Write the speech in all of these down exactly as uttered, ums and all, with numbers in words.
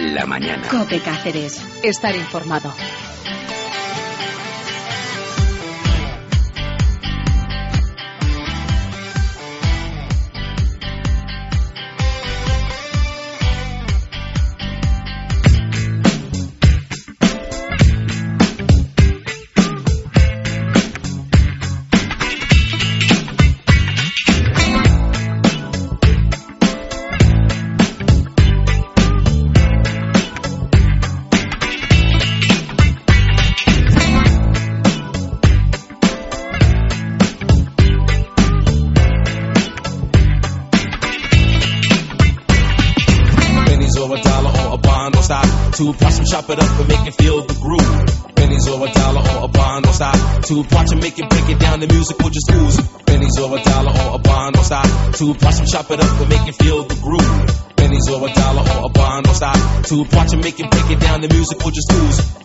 la mañana. COPE Cáceres. Estar informado. To watch them chop it up and make it feel the groove. Pennies or a dollar or a bond or stop. To watch them make it break it down, the music will just ooze. Pennies or a dollar or a bond or stop. To watch them chop it up and make it feel the groove. Pennies or a dollar or a bond or stop. To watch them make it break it down, the music will just ooze.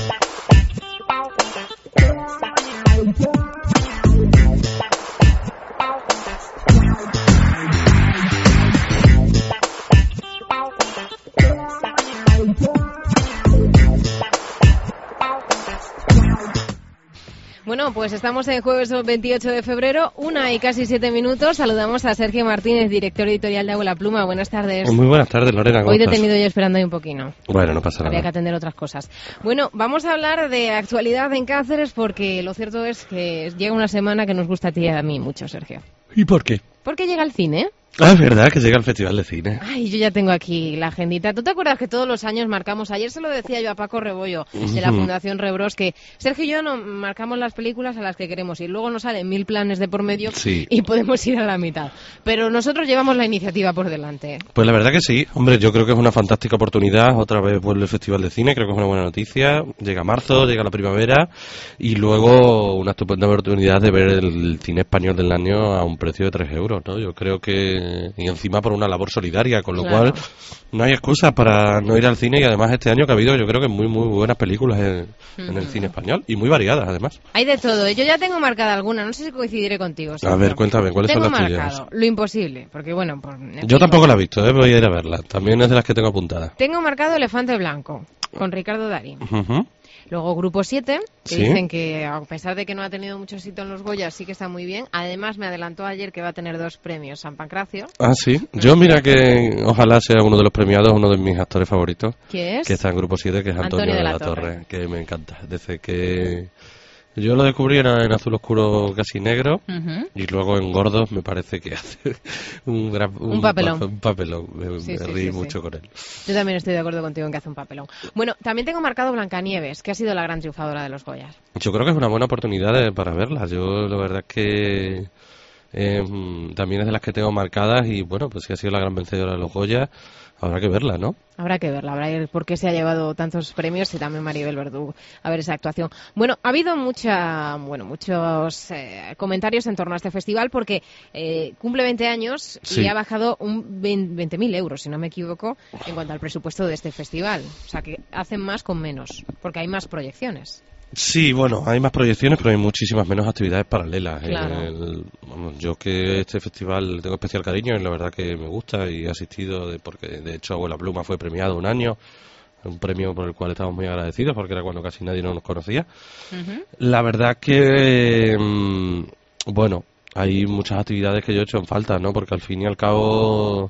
Bueno, pues estamos en jueves veintiocho de febrero, una y casi siete minutos. Saludamos a Sergio Martínez, director editorial de Abuela Pluma. Buenas tardes. Muy buenas tardes, Lorena. ¿Cómo Hoy estás? detenido yo esperando ahí un poquito. Bueno, no pasa nada. Había que atender otras cosas. Bueno, vamos a hablar de actualidad en Cáceres porque lo cierto es que llega una semana que nos gusta a ti y a mí mucho, Sergio. ¿Y por qué? Porque llega el cine. Ah, es verdad que llega el Festival de Cine. Ay, yo ya tengo aquí la agendita. ¿Tú te acuerdas que todos los años marcamos? Ayer se lo decía yo a Paco Rebollo, de la Fundación Rebros, que Sergio y yo no marcamos las películas a las que queremos ir. Luego nos salen mil planes de por medio sí. y podemos ir a la mitad. Pero nosotros llevamos la iniciativa por delante. Pues la verdad que sí. Hombre, yo creo que es una fantástica oportunidad. Otra vez vuelve el Festival de Cine. Creo que es una buena noticia. Llega marzo, llega la primavera. Y luego una estupenda oportunidad de ver el cine español del año a un precio de tres euros, ¿no? Yo creo que... Y encima por una labor solidaria, con lo claro. cual no hay excusa para no ir al cine. Y además este año que ha habido, yo creo que muy, muy buenas películas en, uh-huh. en el cine español. Y muy variadas, además. Hay de todo. Yo ya tengo marcada alguna. No sé si coincidiré contigo. Sergio. A ver, cuéntame, ¿cuáles tengo son las marcado tuyas? Lo Imposible, porque bueno... Por, yo tampoco la he visto, ¿eh? Voy a ir a verla. También es de las que tengo apuntadas. Tengo marcado Elefante Blanco, con Ricardo Darín. Uh-huh. Luego Grupo siete, que ¿Sí? dicen que a pesar de que no ha tenido mucho éxito en los Goyas, sí que está muy bien. Además me adelantó ayer que va a tener dos premios, San Pancracio. Ah, sí. Yo mira que ojalá sea uno de los premiados, uno de mis actores favoritos. ¿Quién es? Que está en Grupo siete, que es Antonio, Antonio de, la, de la Torre. Torre, que me encanta. Desde que yo lo descubrí en, en Azul Oscuro Casi Negro, uh-huh. y luego en Gordos me parece que hace un, gran, un, un papelón. Pa, un papelón. Me, sí, me sí, reí sí, mucho sí. con él. Yo también estoy de acuerdo contigo en que hace un papelón. Bueno, también tengo marcado Blancanieves, que ha sido la gran triunfadora de los Goyas. Yo creo que es una buena oportunidad de, para verla. Yo la verdad es que eh, también es de las que tengo marcadas y bueno, pues si ha sido la gran vencedora de los Goyas, habrá que verla, ¿no? Habrá que verla, habrá que ver por qué se ha llevado tantos premios y también Maribel Verdú a ver esa actuación. Bueno, ha habido mucha, bueno, muchos eh, comentarios en torno a este festival porque eh, cumple veinte años sí. y ha bajado un veinte mil euros, si no me equivoco, en cuanto al presupuesto de este festival. O sea que hacen más con menos, porque hay más proyecciones. Sí, bueno, hay más proyecciones, pero hay muchísimas menos actividades paralelas. Claro. El, bueno, yo que este festival tengo especial cariño y la verdad que me gusta y he asistido, de, porque de hecho Abuela Pluma fue premiado un año, un premio por el cual estamos muy agradecidos porque era cuando casi nadie nos conocía. Uh-huh. La verdad que, mmm, bueno, hay muchas actividades que yo he hecho en falta, ¿no? Porque al fin y al cabo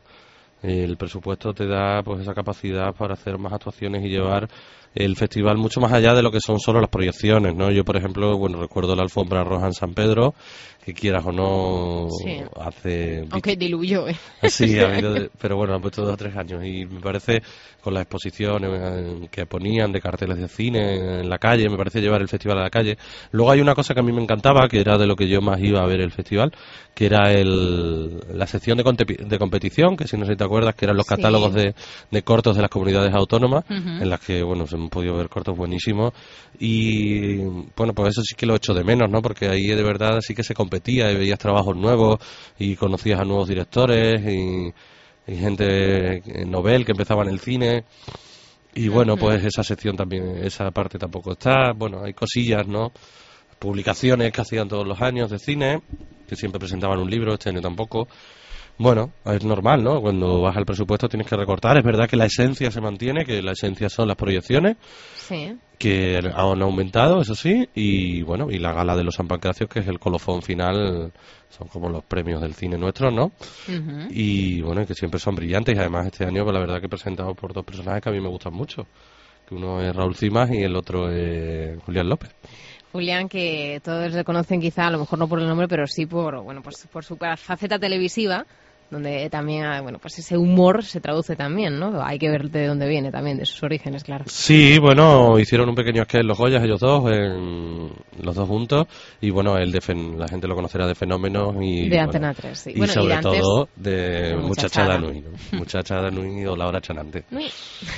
el presupuesto te da pues esa capacidad para hacer más actuaciones y llevar el festival mucho más allá de lo que son solo las proyecciones, ¿no? Yo, por ejemplo, bueno, recuerdo la alfombra roja en San Pedro, que quieras o no, sí. hace... Aunque diluyó, ¿eh? Sí, ha habido, pero bueno, han puesto dos o tres años y me parece, con las exposiciones que ponían de carteles de cine en la calle, me parece llevar el festival a la calle. Luego hay una cosa que a mí me encantaba, que era de lo que yo más iba a ver el festival, que era el, la sección de, conte- de competición, que si no sé si te acuerdas, que eran los catálogos sí. de, de cortos de las comunidades autónomas, uh-huh. en las que, bueno, se han podido ver cortos buenísimos y, bueno, pues eso sí que lo echo de menos, ¿no? Porque ahí de verdad sí que se competía y veías trabajos nuevos y conocías a nuevos directores y, y gente novel que empezaba en el cine. Y bueno, uh-huh. pues esa sección también, esa parte tampoco está. Bueno, hay cosillas, ¿no? Publicaciones que hacían todos los años de cine, que siempre presentaban un libro, este año tampoco. Bueno, es normal, ¿no? Cuando baja el presupuesto tienes que recortar. Es verdad que la esencia se mantiene, que la esencia son las proyecciones, Sí. que han aumentado, eso sí, y bueno, y la gala de los San Pancracios, que es el colofón final, son como los premios del cine nuestros, ¿no? Ujú. Y bueno, que siempre son brillantes, y además este año, pues la verdad que he presentado por dos personajes que a mí me gustan mucho, que uno es Raúl Cimas y el otro es Julián López. Julián, que todos le conocen quizá, a lo mejor no por el nombre, pero sí por, bueno, pues por su faceta televisiva, donde también, bueno, pues ese humor se traduce también, ¿no? Hay que ver de dónde viene también, de sus orígenes, claro. Sí, bueno, hicieron un pequeño sketch en Los Goyas ellos dos, en, los dos juntos, y bueno, él de fen, la gente lo conocerá de Fenómenos y... De bueno, Antena tres, sí. Y Bueno, sobre y de antes, todo de, de Muchachada Muchachada Nui, ¿no? Muchachada Nui o La Hora Chanante. Uy.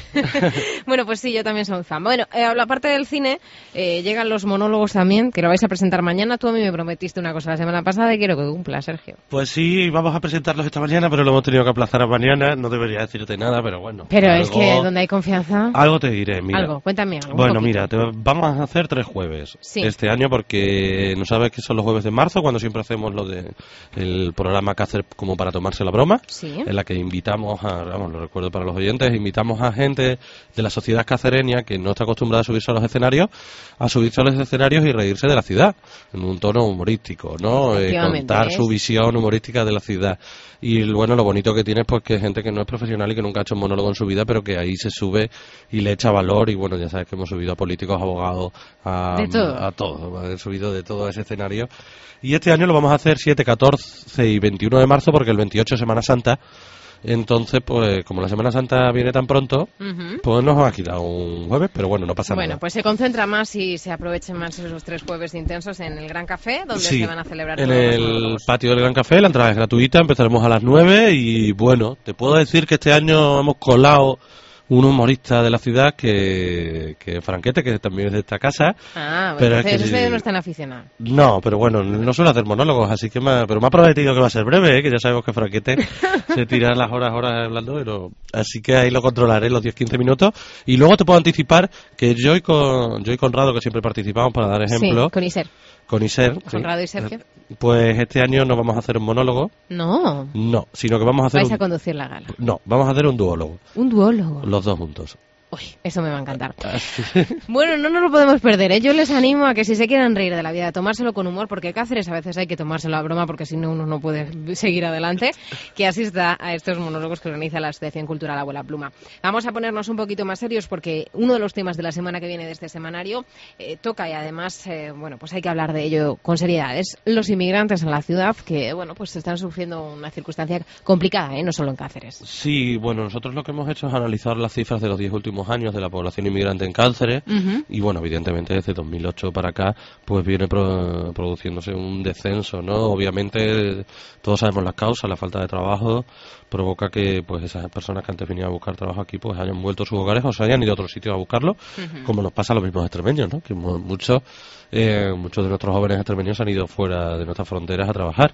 Bueno, pues sí, yo también soy fan. Bueno, eh, aparte del cine, eh, llegan los monólogos también, que lo vais a presentar mañana. Tú a mí me prometiste una cosa la semana pasada y quiero que cumpla, Sergio. Pues sí, vamos a presentarlos esta mañana, pero lo hemos tenido que aplazar a mañana. No debería decirte nada, pero bueno. Pero algo, es que donde hay confianza... Algo te diré, mira. Algo, cuéntame algo. Bueno, mira, te, vamos a hacer tres jueves Sí. este año porque no sabes que son los jueves de marzo, cuando siempre hacemos lo de el programa que hacer como para tomarse la broma, Sí. en la que invitamos a, vamos, lo recuerdo para los oyentes, invitamos a gente de la sociedad cacereña que no está acostumbrada a subirse a los escenarios, a subirse a los escenarios y reírse de la ciudad, en un tono humorístico, ¿no? Eh, Efectivamente, contar es. su visión humorística de la ciudad. Y bueno, lo bonito que tiene es pues que hay gente que no es profesional y que nunca ha hecho un monólogo en su vida, pero que ahí se sube y le echa valor. Y bueno, ya sabes que hemos subido a políticos, abogados, a, De todo. a todos, hemos subido de todo ese escenario. Y este año lo vamos a hacer siete, catorce y veintiuno de marzo, porque el veintiocho es Semana Santa. Entonces, pues como la Semana Santa viene tan pronto, Ujú. pues nos ha quitado un jueves, pero bueno, no pasa Bueno, nada. pues se concentra más y se aprovechen más esos tres jueves intensos en el Gran Café, donde Sí, se van a celebrar en todos los el monólogos. patio del Gran Café, la entrada es gratuita, empezaremos a las nueve y bueno, te puedo decir que este año hemos colado un humorista de la ciudad que, que es Franquete, que también es de esta casa. Ah, bueno, pero es entonces que usted sí. no es tan aficionado. No, pero bueno, no suele hacer monólogos, así que me ha, pero me ha prometido que va a ser breve, ¿eh? Que ya sabemos que Franquete se tira las horas, horas hablando, pero, así que ahí lo controlaré los diez quince minutos. Y luego te puedo anticipar que yo y, con, yo y Conrado, que siempre participamos para dar ejemplo, Sí, con Iser. con Iser, sí, Conrado y Sergio. pues este año no vamos a hacer un monólogo, No, no, sino que vamos a hacer vais a un, conducir la gala. no, vamos a hacer un duólogo, Un duólogo. los dos juntos. Uy, eso me va a encantar. Bueno, no nos lo podemos perder, ¿eh? Yo les animo a que si se quieren reír de la vida, tomárselo con humor, porque Cáceres a veces hay que tomárselo a broma, porque si no uno no puede seguir adelante, que asista a estos monólogos que organiza la Asociación Cultural Abuela Pluma. Vamos a ponernos un poquito más serios, porque uno de los temas de la semana que viene de este semanario eh, toca y además, eh, bueno, pues hay que hablar de ello con seriedad. Es los inmigrantes en la ciudad que, bueno, pues están sufriendo una circunstancia complicada, ¿eh? No solo en Cáceres. Sí, bueno, nosotros lo que hemos hecho es analizar las cifras de los diez últimos años de la población inmigrante en Cáceres. Ujú. Y bueno, evidentemente desde dos mil ocho para acá pues viene pro- produciéndose un descenso, ¿no? Obviamente todos sabemos las causas, la falta de trabajo provoca que pues esas personas que antes venían a buscar trabajo aquí pues hayan vuelto a sus hogares o se hayan ido a otros sitios a buscarlo, Ujú. como nos pasa a los mismos extremeños, ¿no? Que mu- muchos eh, muchos de nuestros jóvenes extremeños han ido fuera de nuestras fronteras a trabajar.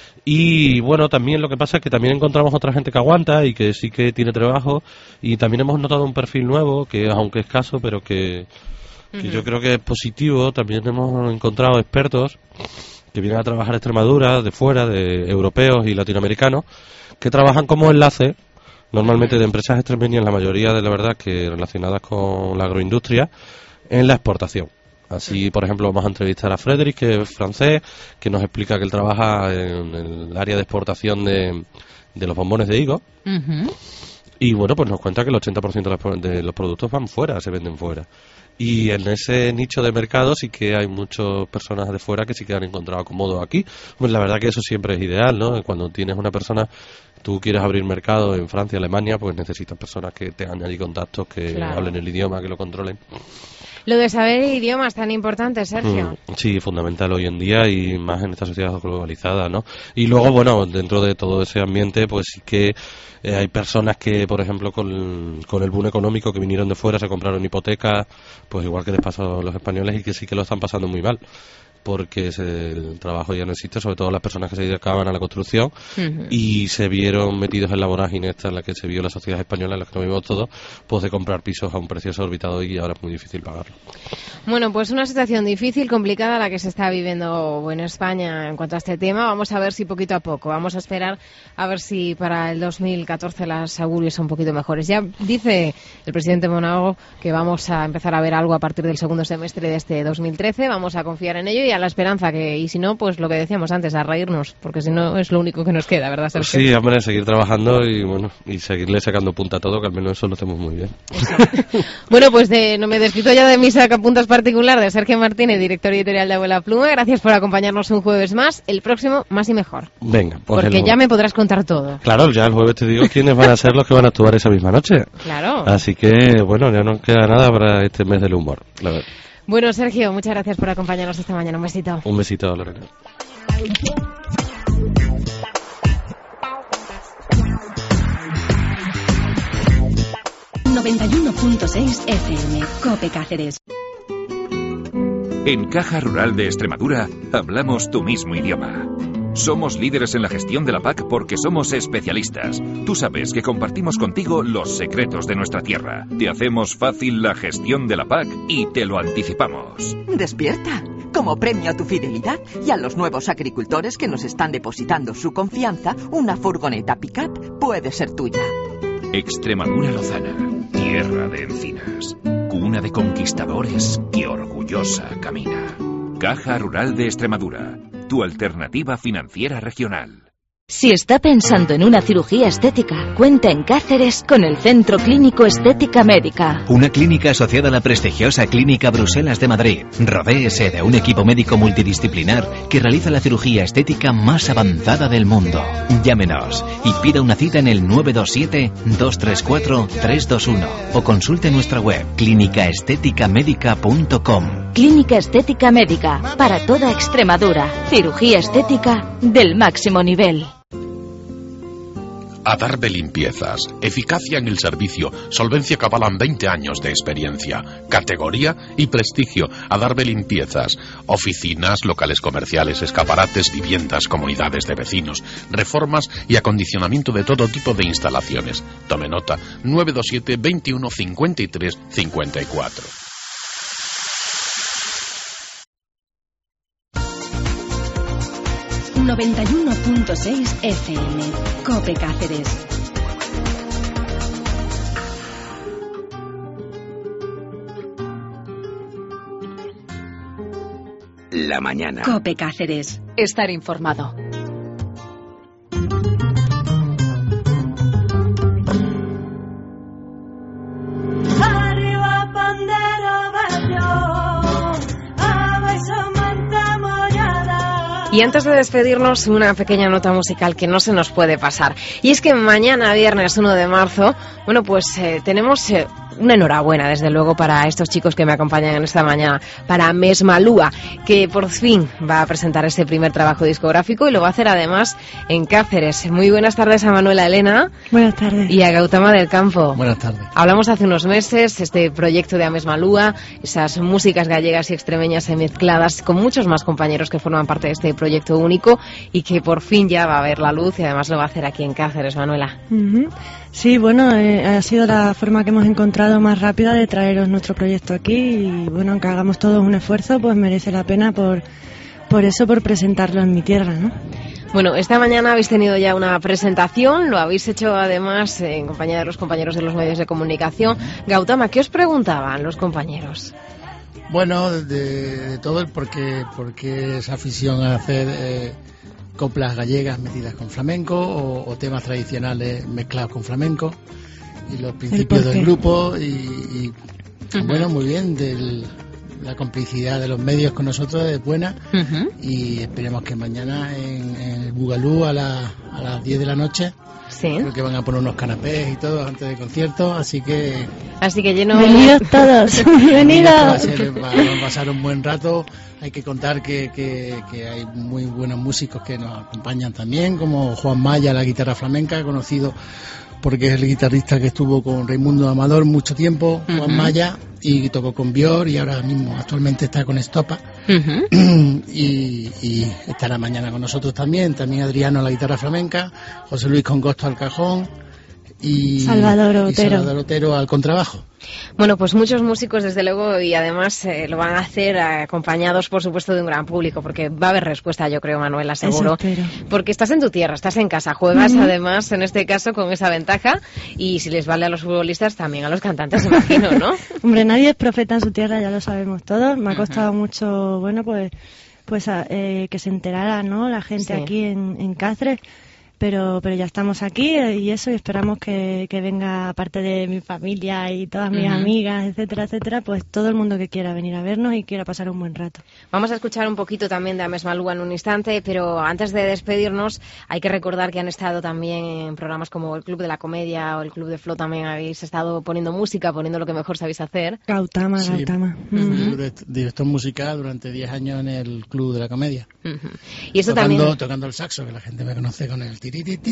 Y bueno, también lo que pasa es que también encontramos otra gente que aguanta y que sí que tiene trabajo, y también hemos notado un perfil nuevo que aunque es escaso, pero que, que Ujú. yo creo que es positivo. También hemos encontrado expertos que vienen a trabajar a Extremadura, de fuera, de europeos y latinoamericanos, que trabajan como enlace, normalmente de empresas extremeñas, la mayoría de la verdad que relacionadas con la agroindustria, en la exportación. Así, por ejemplo, vamos a entrevistar a Frédéric, que es francés, que nos explica que él trabaja en el área de exportación de, de los bombones de higo. Ujú. Y bueno, pues nos cuenta que el ochenta por ciento de los, de los productos van fuera, se venden fuera. Y en ese nicho de mercado sí que hay muchas personas de fuera que sí que han encontrado cómodo aquí. Pues la verdad que eso siempre es ideal, ¿no? Cuando tienes una persona, tú quieres abrir mercado en Francia, Alemania, pues necesitas personas que tengan allí contactos, que Claro. hablen el idioma, que lo controlen. Lo de saber idiomas tan importante, Sergio. Mm, sí, fundamental hoy en día y más en esta sociedad globalizada, ¿no? Y luego, bueno, dentro de todo ese ambiente, pues sí que eh, hay personas que, por ejemplo, con, con el boom económico que vinieron de fuera, se compraron hipotecas, pues igual que les pasó a los españoles y que sí que lo están pasando muy mal. porque ese, el trabajo ya no existe, sobre todo las personas que se dedicaban a la construcción Uh-huh. y se vieron metidos en la vorágine esta en la que se vio la sociedad española, en la que nos vimos todos, pues de comprar pisos a un precio exorbitado y ahora es muy difícil pagarlo. Bueno, pues una situación difícil, complicada la que se está viviendo en España en cuanto a este tema. Vamos a ver si poquito a poco, vamos a esperar a ver si para el dos mil catorce las augurios son un poquito mejores. Ya dice el presidente Monago que vamos a empezar a ver algo a partir del segundo semestre de este dos mil trece, vamos a confiar en ello y a la esperanza que, y si no, pues lo que decíamos antes, a reírnos, porque si no es lo único que nos queda, ¿verdad, Sergio? Sí, hombre, seguir trabajando y bueno, y seguirle sacando punta a todo, que al menos eso lo hacemos muy bien. Bueno, pues de, no me despido ya de mi sacapuntas particular de Sergio Martínez, director editorial de Abuela Pluma. Gracias por acompañarnos un jueves más, el próximo más y mejor. Venga, pues porque el... ya me podrás contar todo. Claro, ya el jueves te digo quiénes van a ser los que van a actuar esa misma noche. Claro. Así que, bueno, ya no queda nada para este mes del humor, la verdad. Bueno, Sergio, muchas gracias por acompañarnos esta mañana. Un besito. Un besito, Lorena. noventa y uno punto seis F M, COPE Cáceres. En Caja Rural de Extremadura hablamos tu mismo idioma. Somos líderes en la gestión de la P A C porque somos especialistas. Tú sabes que compartimos contigo los secretos de nuestra tierra. Te hacemos fácil la gestión de la P A C y te lo anticipamos. Despierta. Como premio a tu fidelidad y a los nuevos agricultores que nos están depositando su confianza, una furgoneta pick-up puede ser tuya. Extremadura Lozana, tierra de encinas, cuna de conquistadores que orgullosa camina. Caja Rural de Extremadura, tu alternativa financiera regional. Si está pensando en una cirugía estética, cuenta en Cáceres con el Centro Clínico Estética Médica. Una clínica asociada a la prestigiosa Clínica Bruselas de Madrid. Rodéese de un equipo médico multidisciplinar que realiza la cirugía estética más avanzada del mundo. Llámenos y pida una cita en el nueve dos siete, dos tres cuatro, tres dos uno o consulte nuestra web clínica estética médica punto com. Clínica Estética Médica, para toda Extremadura. Cirugía estética del máximo nivel. Adarve Limpiezas. Eficacia en el servicio. Solvencia que avalan veinte años de experiencia. Categoría y prestigio. Adarve Limpiezas. Oficinas, locales comerciales, escaparates, viviendas, comunidades de vecinos, reformas y acondicionamiento de todo tipo de instalaciones. Tome nota. nueve dos siete, veintiuno, cincuenta y tres, cincuenta y cuatro. noventa y uno punto seis F M, COPE Cáceres. La mañana. COPE Cáceres. Estar informado. Y antes de despedirnos, una pequeña nota musical que no se nos puede pasar. Y es que mañana, viernes uno de marzo, bueno, pues eh, tenemos eh, una enhorabuena, desde luego, para estos chicos que me acompañan en esta mañana, para Mesmalúa, que por fin va a presentar este primer trabajo discográfico y lo va a hacer además en Cáceres. Muy buenas tardes a Manuela Elena. Buenas tardes. Y a Gautama del Campo. Buenas tardes. Hablamos hace unos meses, este proyecto de Mesmalúa, esas músicas gallegas y extremeñas mezcladas con muchos más compañeros que forman parte de este proyecto único y que por fin ya va a ver la luz y además lo va a hacer aquí en Cáceres, Manuela. Uh-huh. Sí, bueno, eh, ha sido la forma que hemos encontrado más rápida de traeros nuestro proyecto aquí y bueno, aunque hagamos todos un esfuerzo, pues merece la pena por, por eso, por presentarlo en mi tierra, ¿no? Bueno, esta mañana habéis tenido ya una presentación, lo habéis hecho además en compañía de los compañeros de los medios de comunicación. Gautama, ¿qué os preguntaban los compañeros? Bueno, de, de todo el por qué, por qué esa afición a hacer eh, coplas gallegas metidas con flamenco o, o temas tradicionales mezclados con flamenco y los principios del grupo y, y uh-huh. bueno, muy bien, del, la complicidad de los medios con nosotros es buena uh-huh. y esperemos que mañana en, en el Bugalú a, la, a las diez de la noche sí. creo que van a poner unos canapés y todo antes del concierto, así que así que lleno bienvenidos todos, bienvenidos. Va a, ser, va a pasar un buen rato. Hay que contar que, que, que hay muy buenos músicos que nos acompañan también, como Juan Maya, la guitarra flamenca, conocido porque es el guitarrista que estuvo con Raimundo Amador mucho tiempo, Juan uh-huh. Maya, y tocó con Bior y ahora mismo actualmente está con Estopa. Uh-huh. y, y estará mañana con nosotros también, también Adriano a la guitarra flamenca, José Luis Congosto al cajón y Salvador Otero, y Salvador Otero al contrabajo. Bueno, pues muchos músicos desde luego y además eh, lo van a hacer acompañados por supuesto de un gran público, porque va a haber respuesta, yo creo, Manuela, seguro, porque estás en tu tierra, estás en casa, juegas uh-huh. además en este caso con esa ventaja, y si les vale a los futbolistas también a los cantantes, imagino, ¿no? Hombre, nadie es profeta en su tierra, ya lo sabemos todos. Me ha costado uh-huh. mucho, bueno, pues pues eh, que se enterara, ¿no?, la gente sí. aquí en, en Cáceres. Pero, pero ya estamos aquí y eso, y esperamos que, que venga, aparte de mi familia y todas mis uh-huh. amigas, etcétera, etcétera, pues todo el mundo que quiera venir a vernos y quiera pasar un buen rato. Vamos a escuchar un poquito también de Ames Malúa en un instante, pero antes de despedirnos hay que recordar que han estado también en programas como el Club de la Comedia o el Club de Flow, también habéis estado poniendo música, poniendo lo que mejor sabéis hacer. Gautama, sí. Gautama. Uh-huh. Director musical durante diez años en el Club de la Comedia. Uh-huh. Y eso tocando, también... tocando el saxo, que la gente me conoce con el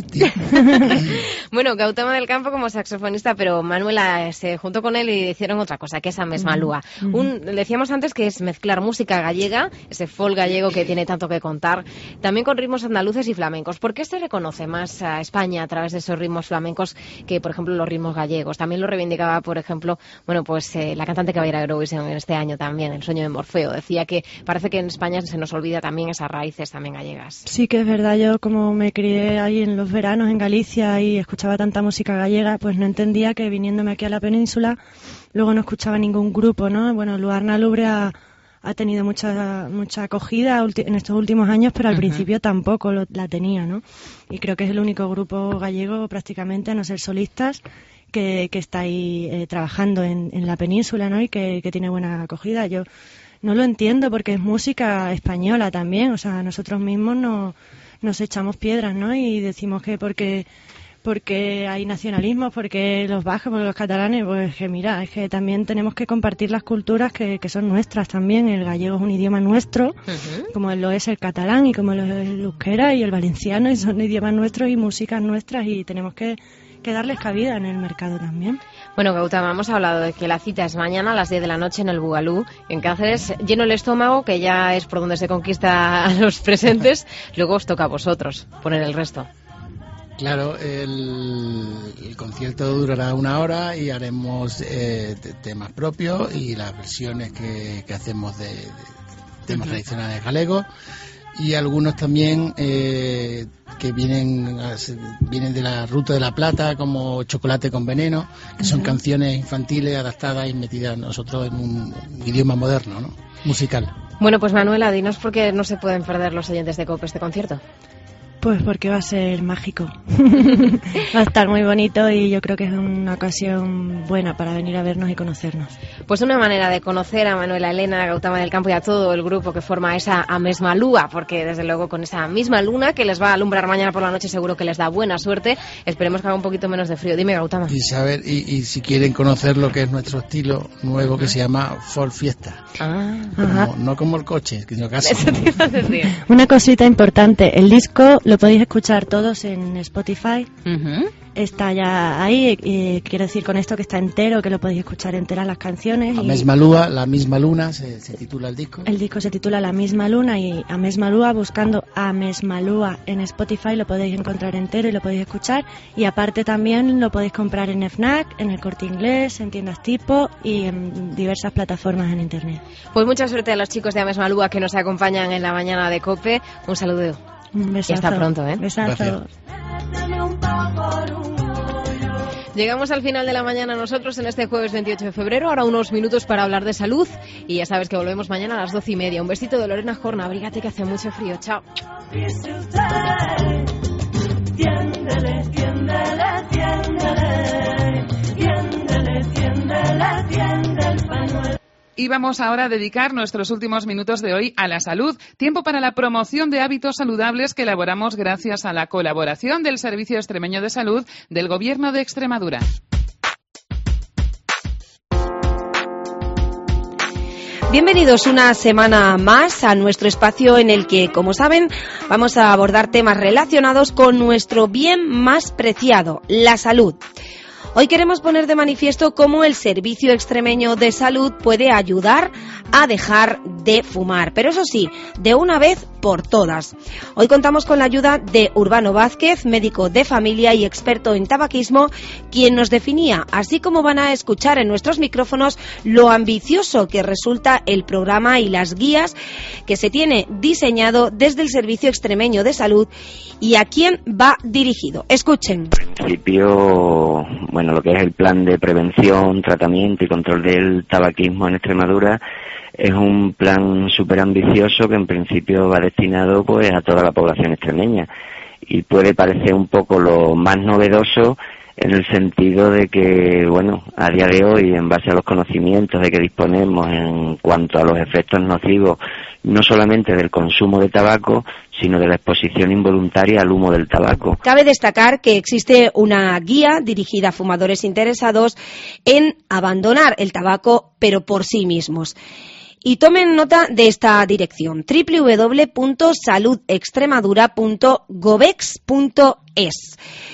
Bueno, Gautama del Campo como saxofonista, pero Manuela se juntó con él y hicieron otra cosa, que es Ames Malúa. Uh-huh. Un, decíamos antes que es mezclar música gallega, ese folk gallego que tiene tanto que contar, también con ritmos andaluces y flamencos. ¿Por qué se reconoce más a España a través de esos ritmos flamencos que, por ejemplo, los ritmos gallegos? También lo reivindicaba, por ejemplo, bueno, pues eh, la cantante que va a ir a Eurovisión en este año también, El sueño de Morfeo. Decía que parece que en España se nos olvida también esas raíces también gallegas. Sí, que es verdad. Yo, como me crié ahí en los veranos en Galicia y escuchaba tanta música gallega, pues no entendía que viniéndome aquí a la península luego no escuchaba ningún grupo, ¿no? Bueno, Luarna Lubre ha, ha tenido mucha mucha acogida en estos últimos años, pero al uh-huh. principio tampoco lo, la tenía, ¿no? Y creo que es el único grupo gallego prácticamente, a no ser solistas, que, que está ahí eh, trabajando en, en la península, ¿no? Y que, que tiene buena acogida. Yo no lo entiendo porque es música española también, o sea, nosotros mismos no nos echamos piedras, ¿no? Y decimos que porque porque hay nacionalismo, porque los vascos, porque los catalanes, pues que mira, es que también tenemos que compartir las culturas que, que son nuestras también. El gallego es un idioma nuestro, uh-huh. como lo es el catalán y como lo es el euskera y el valenciano, y son idiomas nuestros y músicas nuestras, y tenemos que, que darles cabida en el mercado también. Bueno, Gautama, hemos hablado de que la cita es mañana a las diez de la noche en el Bugalú, en Cáceres. Lleno el estómago, que ya es por donde se conquista a los presentes. Luego os toca a vosotros poner el resto. Claro, el, el concierto durará una hora y haremos eh, temas propios y las versiones que, que hacemos de, de temas uh-huh. tradicionales galegos, y algunos también eh, que vienen vienen de la Ruta de la Plata, como Chocolate con Veneno, que son uh-huh. canciones infantiles adaptadas y metidas nosotros en un idioma moderno, ¿no? Musical. Bueno, pues Manuela, dinos por qué no se pueden perder los oyentes de COPE este concierto. Pues porque va a ser mágico. Va a estar muy bonito y yo creo que es una ocasión buena para venir a vernos y conocernos. Pues una manera de conocer a Manuela Elena, a Gautama del Campo y a todo el grupo que forma esa Ames Malúa, porque desde luego con esa misma luna que les va a alumbrar mañana por la noche seguro que les da buena suerte. Esperemos que haga un poquito menos de frío. Dime, Gautama. Y saber y, y si quieren conocer lo que es nuestro estilo nuevo, que se llama Folk Fiesta. Ah, como, no como el coche, sino casi. Eso te iba a decir. Una cosita importante, el disco lo podéis escuchar todos en Spotify. Uh-huh. Está ya ahí, y quiero decir con esto que está entero, que lo podéis escuchar enteras las canciones. Ames Malúa, La misma luna, se, se titula el disco. El disco se titula La misma luna, y Ames Malúa, buscando Ames Malúa en Spotify lo podéis encontrar entero y lo podéis escuchar. Y aparte también lo podéis comprar en FNAC, en el Corte Inglés, en tiendas tipo y en diversas plataformas en internet. Pues mucha suerte a los chicos de Ames Malúa que nos acompañan en la mañana de COPE. Un saludo. Un besazo. Y hasta pronto, ¿eh? Besazo. Llegamos al final de la mañana nosotros en este jueves veintiocho de febrero. Ahora unos minutos para hablar de salud. Y ya sabes que volvemos mañana a las doce y media. Un besito de Lorena Jorna. Abrígate que hace mucho frío. Chao. Tiéndele, tiéndele, tiéndele, tiéndele, tiéndele, tiéndele el pañuelo. Y vamos ahora a dedicar nuestros últimos minutos de hoy a la salud. Tiempo para la promoción de hábitos saludables que elaboramos gracias a la colaboración del Servicio Extremeño de Salud del Gobierno de Extremadura. Bienvenidos una semana más a nuestro espacio en el que, como saben, vamos a abordar temas relacionados con nuestro bien más preciado, la salud. Hoy queremos poner de manifiesto cómo el Servicio Extremeño de Salud puede ayudar a dejar de fumar, pero eso sí, de una vez por todas. Hoy contamos con la ayuda de Urbano Vázquez, médico de familia y experto en tabaquismo, quien nos definía, así como van a escuchar en nuestros micrófonos, lo ambicioso que resulta el programa y las guías que se tiene diseñado desde el Servicio Extremeño de Salud y a quién va dirigido. Escuchen. En principio, bueno, lo que es el plan de prevención, tratamiento y control del tabaquismo en Extremadura es un plan súper ambicioso que en principio va destinado pues a toda la población extremeña y puede parecer un poco lo más novedoso en el sentido de que, bueno, a día de hoy, en base a los conocimientos de que disponemos en cuanto a los efectos nocivos, no solamente del consumo de tabaco, sino de la exposición involuntaria al humo del tabaco. Cabe destacar que existe una guía dirigida a fumadores interesados en abandonar el tabaco, pero por sí mismos. Y tomen nota de esta dirección, doble u doble u doble u punto salud extremadura punto gobex punto es.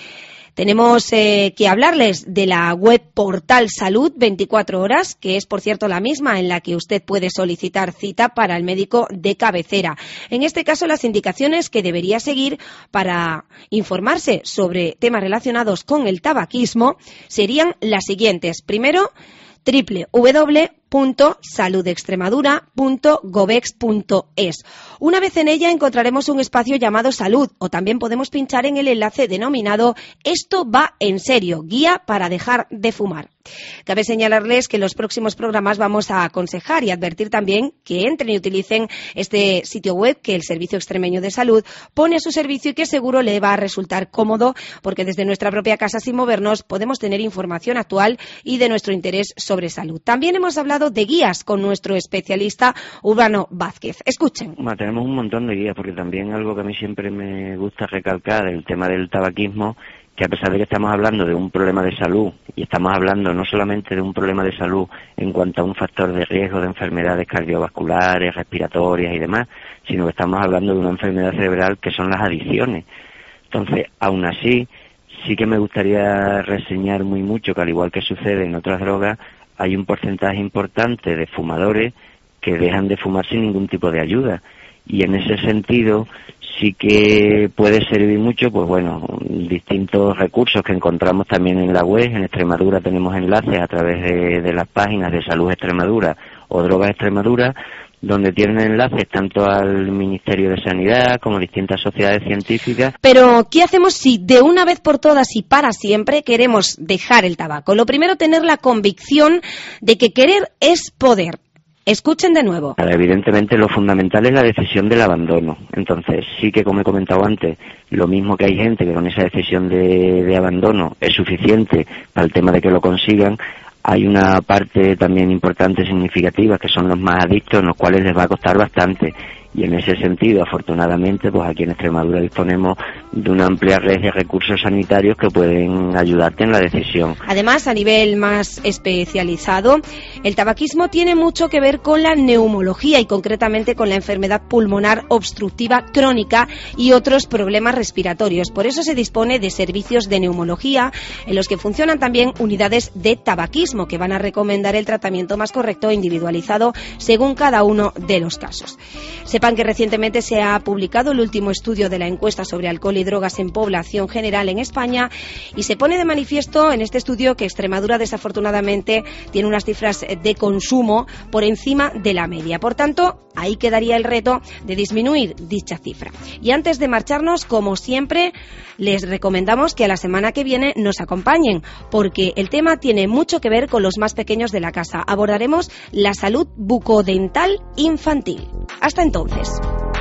Tenemos eh, que hablarles de la web Portal Salud veinticuatro horas, que es, por cierto, la misma en la que usted puede solicitar cita para el médico de cabecera. En este caso, las indicaciones que debería seguir para informarse sobre temas relacionados con el tabaquismo serían las siguientes. Primero, doble u doble u doble u punto salud extremadura punto gobex punto es. Una vez en ella encontraremos un espacio llamado Salud, o también podemos pinchar en el enlace denominado Esto va en serio, guía para dejar de fumar. Cabe señalarles que en los próximos programas vamos a aconsejar y advertir también que entren y utilicen este sitio web que el Servicio Extremeño de Salud pone a su servicio y que seguro le va a resultar cómodo, porque desde nuestra propia casa, sin movernos, podemos tener información actual y de nuestro interés sobre salud. También hemos hablado de guías con nuestro especialista Urbano Vázquez. Escuchen. Bueno, tenemos un montón de guías, porque también algo que a mí siempre me gusta recalcar, el tema del tabaquismo, que a pesar de que estamos hablando de un problema de salud, y estamos hablando no solamente de un problema de salud en cuanto a un factor de riesgo de enfermedades cardiovasculares, respiratorias y demás, sino que estamos hablando de una enfermedad cerebral que son las adicciones. Entonces, aún así, sí que me gustaría reseñar muy mucho que, al igual que sucede en otras drogas, hay un porcentaje importante de fumadores que dejan de fumar sin ningún tipo de ayuda. Y en ese sentido sí que puede servir mucho, pues bueno, distintos recursos que encontramos también en la web. En Extremadura tenemos enlaces a través de, de las páginas de Salud Extremadura o Drogas Extremadura, donde tienen enlaces tanto al Ministerio de Sanidad como a distintas sociedades científicas. Pero, ¿qué hacemos si de una vez por todas y para siempre queremos dejar el tabaco? Lo primero, tener la convicción de que querer es poder. Escuchen de nuevo. Evidentemente lo fundamental es la decisión del abandono. Entonces sí que, como he comentado antes, lo mismo que hay gente que con esa decisión de, de abandono es suficiente para el tema de que lo consigan, hay una parte también importante, significativa, que son los más adictos, en los cuales les va a costar bastante. Y en ese sentido, afortunadamente, pues aquí en Extremadura disponemos de una amplia red de recursos sanitarios que pueden ayudarte en la decisión. Además, a nivel más especializado, el tabaquismo tiene mucho que ver con la neumología y concretamente con la enfermedad pulmonar obstructiva crónica y otros problemas respiratorios. Por eso se dispone de servicios de neumología en los que funcionan también unidades de tabaquismo que van a recomendar el tratamiento más correcto e individualizado según cada uno de los casos. Sepan que recientemente se ha publicado el último estudio de la encuesta sobre alcohol y drogas en población general en España y se pone de manifiesto en este estudio que Extremadura desafortunadamente tiene unas cifras de consumo por encima de la media. Por tanto, ahí quedaría el reto de disminuir dicha cifra. Y antes de marcharnos, como siempre, les recomendamos que a la semana que viene nos acompañen, porque el tema tiene mucho que ver con los más pequeños de la casa. Abordaremos la salud bucodental infantil. Hasta entonces.